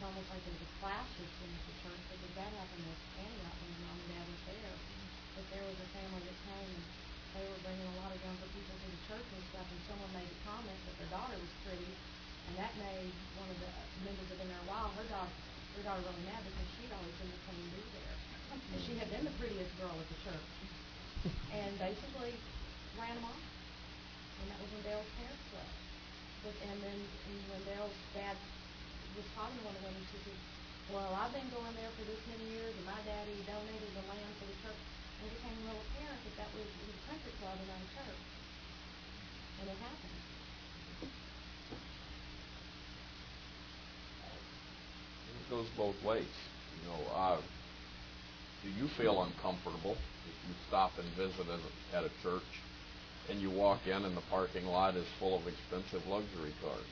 almost like there was clashes in the church, because that happened at Antioch when my mom and dad was there. But there was a family that came, and they were bringing a lot of younger people to the church and stuff, and someone made a comment that their daughter was pretty, and that made one of the members that had been there a while, her daughter really mad, because she'd always been the queen bee there. And she had been the prettiest girl at the church. And basically ran them off. And that was when Dale's parents left. And then when Dale's dad was talking to one of them, she said, well, I've been going there for this many years, and my daddy donated the land for the church. And it became real apparent that that was a country club and not a church. And it happened. It goes both ways. You know, do you feel uncomfortable if you stop and visit at a church and you walk in and the parking lot is full of expensive luxury cars?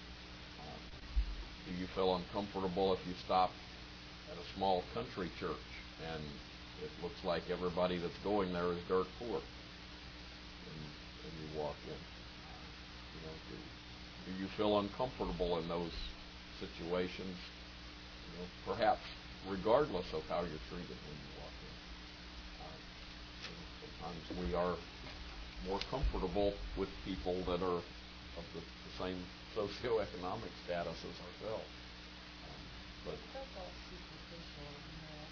Do you feel uncomfortable if you stop at a small country church and it looks like everybody that's going there is dirt poor, and you walk in? You know, do you feel uncomfortable in those situations? You know, perhaps regardless of how you're treated when you walk in. Sometimes we are more comfortable with people that are of the same socioeconomic status as ourselves. But that's all superficial, you know.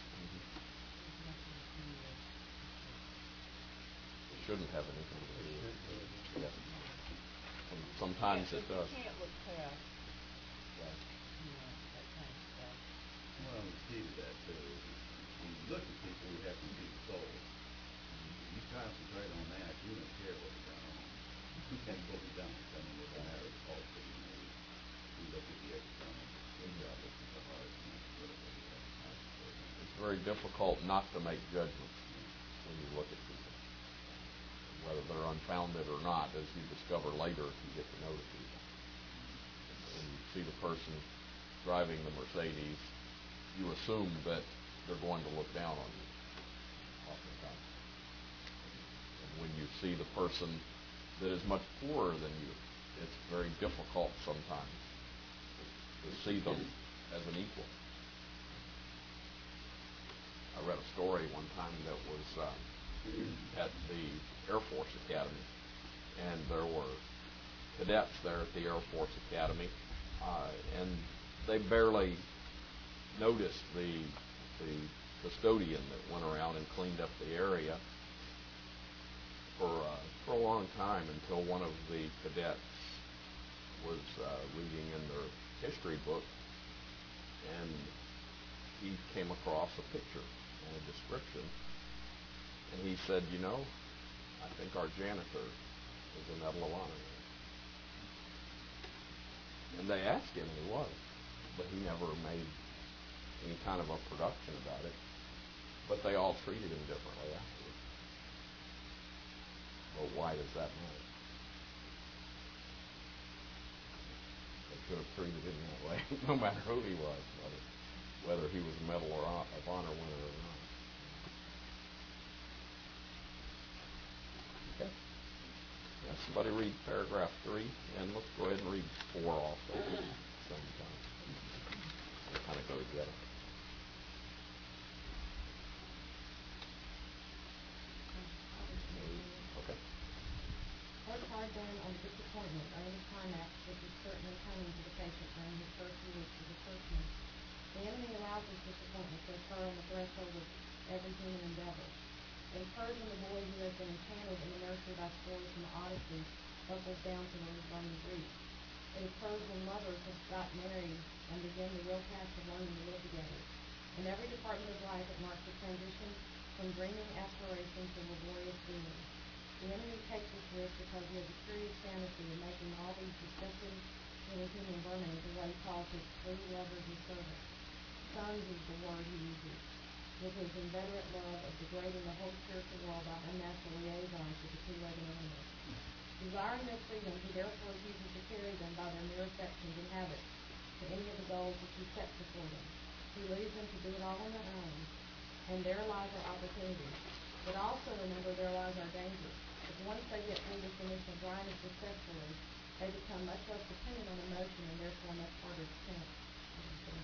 It shouldn't have anything to do with it. Yes. And sometimes it does. You can't look past, Right. you know, that kind of stuff. Well, the key to that, too, is when you look at people, you have to see the soul. If you concentrate on that, you don't care what's going on. And what we don't. I mean, it doesn't matter also, you know, we look at the external, we look at the heart, and that's really what we have to concentrate on. It's very difficult not to make judgments when you look at people, whether they're unfounded or not, as you discover later if you get to know the people. When you see the person driving the Mercedes, you assume that they're going to look down on you, oftentimes. And when you see the person that is much poorer than you, it's very difficult sometimes to see them as an equal. I read a story one time that was at the Air Force Academy, and there were cadets there at the Air Force Academy, and they barely noticed the custodian that went around and cleaned up the area for a long time, until one of the cadets was reading in their history book, and he came across a picture and a description, and he said, you know, I think our janitor is a Medal of Honor. And they asked him, and he was, but he never made any kind of a production about it. But they all treated him differently afterwards. Well, why does that matter? They should have treated him that way, no matter who he was, whether he was a Medal of Honor winner or not. Okay. Now, somebody read paragraph 3, and let's go ahead and read 4 also at the same time. They kind of go together. Okay. Work hard then on disappointment, earn the climax, which is certainly coming to the patient during his first few weeks as a churchman. The enemy allows this disappointment to occur on the threshold of every human endeavor. It occurs when the boy who has been enchanted in the nursery by stories from the Odyssey buckles down to learn burning Greek. It occurs when lovers have got married and begin the real task of learning to live together. In every department of life, it marks a transition from dreaming aspiration to laborious doing. The enemy takes this risk because he has a curious fantasy of making all these deceptive little human vermin into what he calls his free lovers and servants. Sons is the word he uses, with his inveterate love of degrading the whole spiritual world by unnatural liaisons with the two-legged animals. Desiring their freedom, he therefore refuses to carry them by their mere affections and habits to any of the goals which he sets before them. He leaves them to do it all on their own, and there lies our opportunity. But also remember, there lies our danger. If once they get through this initial grinding successfully, they become much less dependent on emotion and therefore much harder to tempt.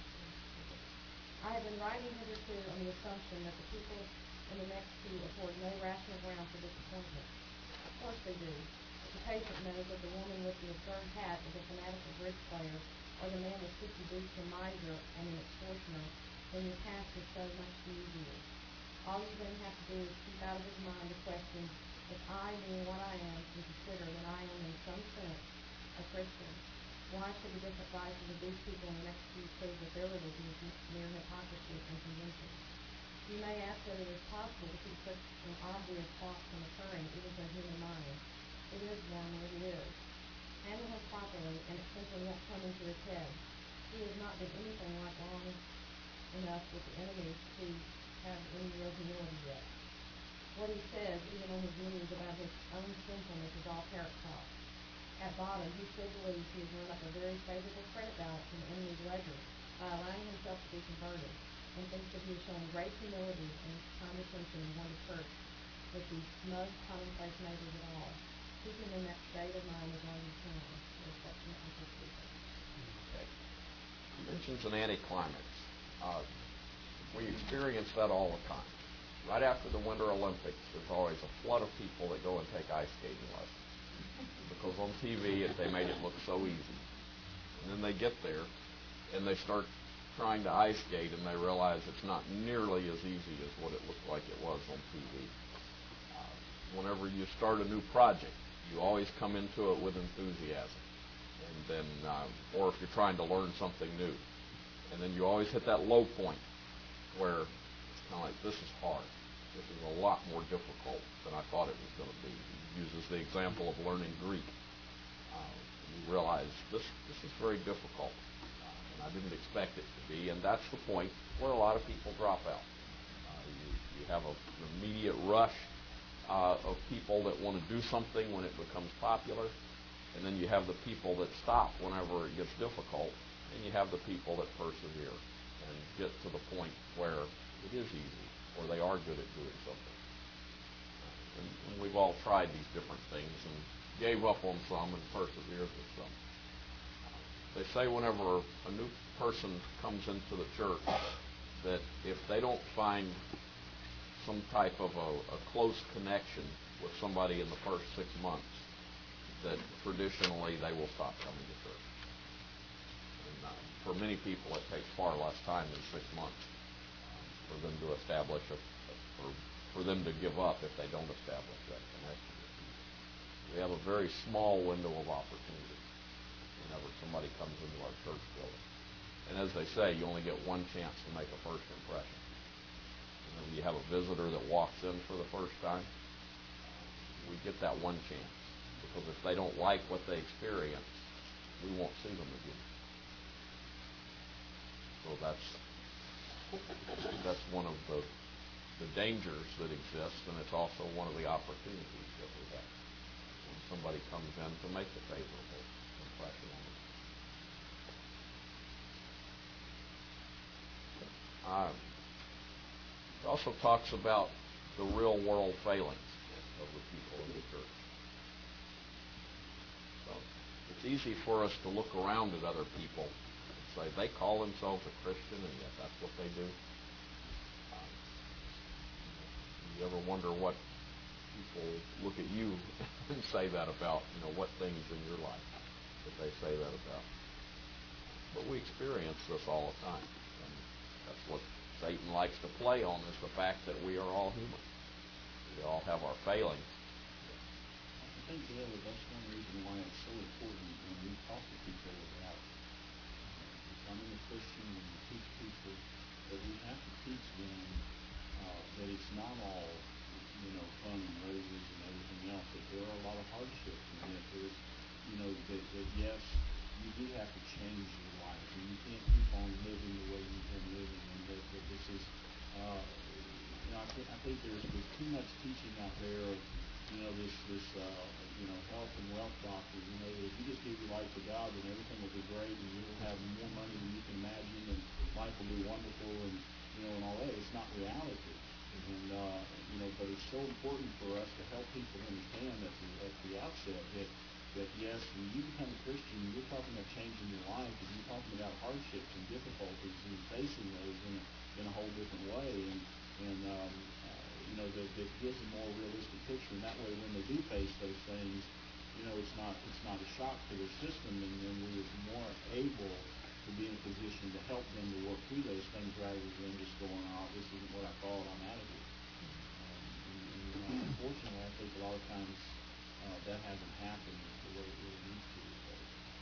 too, on the assumption that the people in the next pew afford no rational ground for disappointment. Of course they do. If the patient knows that the woman with the absurd hat is a fanatical bridge player, or the man with sticky boots a miser and an extortioner, then your task is so much easier. All you then have to do is keep out of his mind the question, if I, being what I am, can consider that I am in some sense a Christian, why should the different vices of these people in the next pew prove that their religion is mere hypocrisy and convention? You may ask whether it is possible to keep such an obvious thought from occurring even to a human mind. It is, Wormwood, it is. Handle him properly, and it simply won't come into his head. He has not been anything like long enough with the enemy to have any real humility yet. What he says, even on his knees, about his own sinfulness is all parrot talk. At bottom, he still believes he has run up a very favorable credit balance in the enemy's ledger by allowing himself to be converted, and thinks that he has shown great humility and condescension in going to church with the most commonplace neighbors of all. Keep him in that state of mind as long as you can. Your affectionate Uncle Stephen. Okay. Conventions and anticlimax. We experience that all the time. Right after the Winter Olympics, there's always a flood of people that go and take ice skating lessons. Because on TV, they made it look so easy. And then they get there, and they start trying to ice skate, and they realize it's not nearly as easy as what it looked like it was on TV. Whenever you start a new project, you always come into it with enthusiasm. And then, or if you're trying to learn something new. And then you always hit that low point where it's kind of like, this is hard. This is a lot more difficult than I thought it was going to be. He uses the example of learning Greek. You realize this is very difficult, and I didn't expect it to be, and that's the point where a lot of people drop out. You have an immediate rush of people that want to do something when it becomes popular, and then you have the people that stop whenever it gets difficult, and you have the people that persevere and get to the point where it is easy, or they are good at doing something. And we've all tried these different things and gave up on some and persevered with some. They say whenever a new person comes into the church that if they don't find some type of a close connection with somebody in the first 6 months, that traditionally they will stop coming to church. And for many people, it takes far less time than 6 months for them to establish for them to give up if they don't establish that connection with people. We have a very small window of opportunity whenever somebody comes into our church building. And as they say, you only get one chance to make a first impression. Whenever you have a visitor that walks in for the first time, we get that one chance. Because if they don't like what they experience, we won't see them again. So that's one of the dangers that exist, and it's also one of the opportunities that we have when somebody comes in to make a favorable impression on them. It also talks about the real world failings of the people in the church. So it's easy for us to look around at other people and say they call themselves a Christian, and yet that's what they do. You ever wonder what people look at you and say that about, what things in your life that they say that about? But we experience this all the time. And that's what Satan likes to play on, is the fact that we are all human. We all have our failings. I think, Dale, that's one reason why it's so important when we talk to people about becoming a Christian, when we teach people, that we have to teach them that it's not all, fun and roses and everything else, that there are a lot of hardships, and that there's, that yes, you do have to change your life, and you can't keep on living the way you've been living, and that this is, I think there's too much teaching out there of, this health and wealth doctrine, that if you just give your life to God, then everything will be great, and you'll have more money than you can imagine, and life will be wonderful, and, and all that. It's not reality. And, but it's so important for us to help people understand at the outset that yes, when you become a Christian, you're talking about changing your life, and you're talking about hardships and difficulties and facing those, and in a whole different way, and you know, that gives a more realistic picture, and that way when they do face those things, you know, it's not a shock to their system, and then we're more able to be in a position to help them to work through those things rather than just going, oh, this isn't what I thought, I'm out of here. Unfortunately, I think a lot of times that hasn't happened the way it really needs to. So.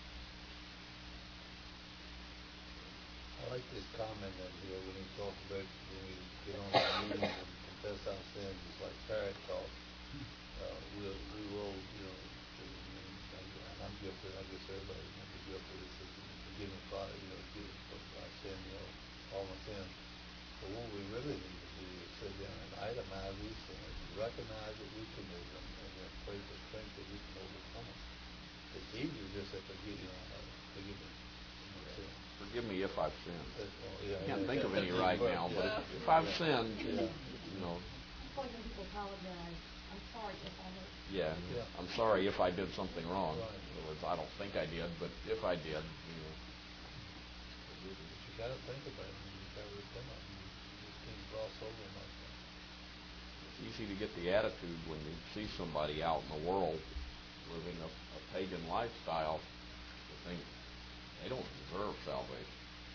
I like this comment in here when he talks about when we get on our knees and confess our sins, it's like parrot talk. We will, you know, and I'm guilty, I guess everybody can be guilty of this, forgive me, Father, you know, forgive me for my sin, you know, all my sins. But what we really need to do is sit down and itemize these sins, recognize that we commit them, and then pray for strength that we can overcome them. It's easier just to forgive, you know, forgive me. Forgive me if I've sinned. Yeah, I can't think of any right now, but if I've sinned, you know. It's like when people apologize, I'm sorry if I hurt. Yeah, Yeah. I'm sorry if I did something wrong. Right. In other words, I don't think I did, but if I did, you know. But you got to think about it. You got to repent of it. You just can't gloss over them like that. It's easy to get the attitude when you see somebody out in the world living a pagan lifestyle to think they don't deserve salvation.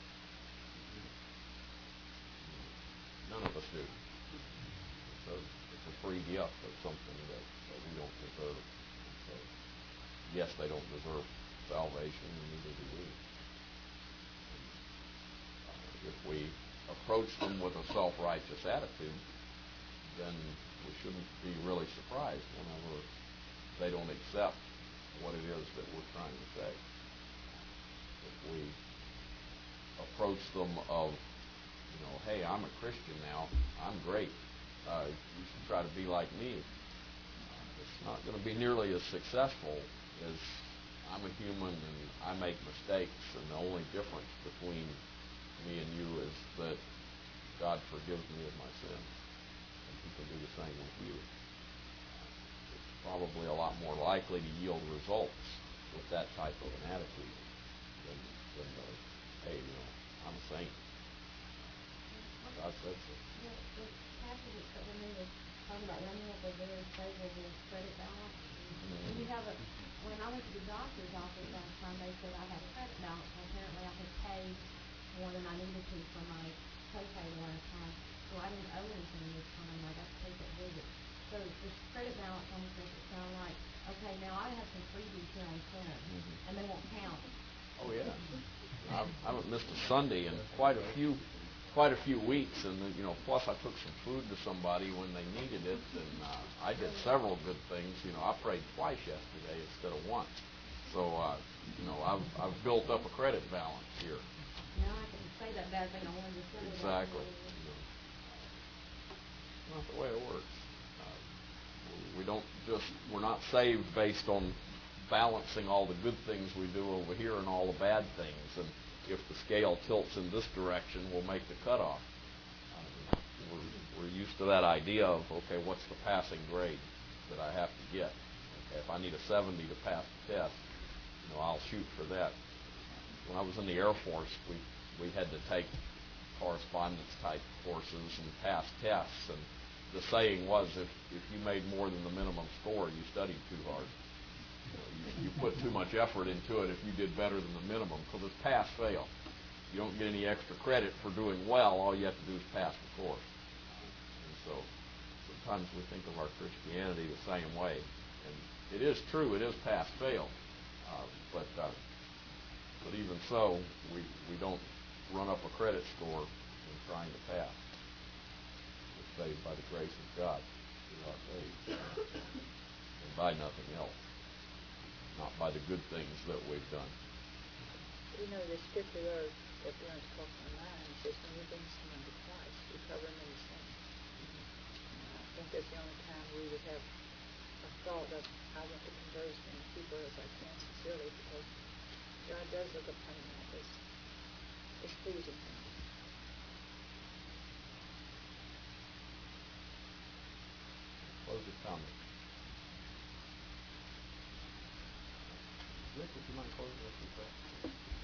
None of us do. It's a free gift of something that we don't deserve. And so, yes, they don't deserve salvation, and neither do we. If we approach them with a self-righteous attitude, then we shouldn't be really surprised whenever they don't accept what it is that we're trying to say. If we approach them of, you know, hey, I'm a Christian now, I'm great, you should try to be like me, it's not going to be nearly as successful as I'm a human and I make mistakes, and the only difference between me and you is that God forgives me of my sins, and He can do the same with you. It's probably a lot more likely to yield results with that type of an attitude than hey, you know, I'm a saint. God said so. The passage that covered me was talking about running up a very favorable credit balance. And you have when I went to the doctor's office last time, they said I had a credit balance, and apparently I had paid more than I needed to for my copay the last time. So I didn't owe anything this time, and I got to take that visit. So this credit balance almost makes it sound like, okay, now I have some freebies here on center, and they won't count. Oh yeah, I haven't missed a Sunday in quite a few weeks, and you know, plus I took some food to somebody when they needed it, and I did several good things. You know, I prayed twice yesterday instead of once, so you know, I've built up a credit balance here. Now I can say that bad thing I wanted to say. Exactly. Not the way it works. We're not saved based on balancing all the good things we do over here and all the bad things. And if the scale tilts in this direction, we'll make the cutoff. We're used to that idea of, okay, what's the passing grade that I have to get? Okay, if I need a 70 to pass the test, you know, I'll shoot for that. When I was in the Air Force, we had to take correspondence type courses and pass tests, and the saying was, if you made more than the minimum score, you studied too hard. You put too much effort into it if you did better than the minimum, because it's pass fail. You don't get any extra credit for doing well. All you have to do is pass the course. And so sometimes we think of our Christianity the same way, and it is true, it is pass fail, but even so, we don't run up a credit score in trying to pass. We're saved by the grace of God through our faith, and by nothing else, not by the good things that we've done. You know, the scripture there that runs across my mind says, when we bring someone to Christ, we cover them in the sin. And I think that's the only time we would have a thought of, I want to convert as many people as I can sincerely, because God does look upon that as pleasing Him. Close your comment. Rick, would you mind closing us in prayer?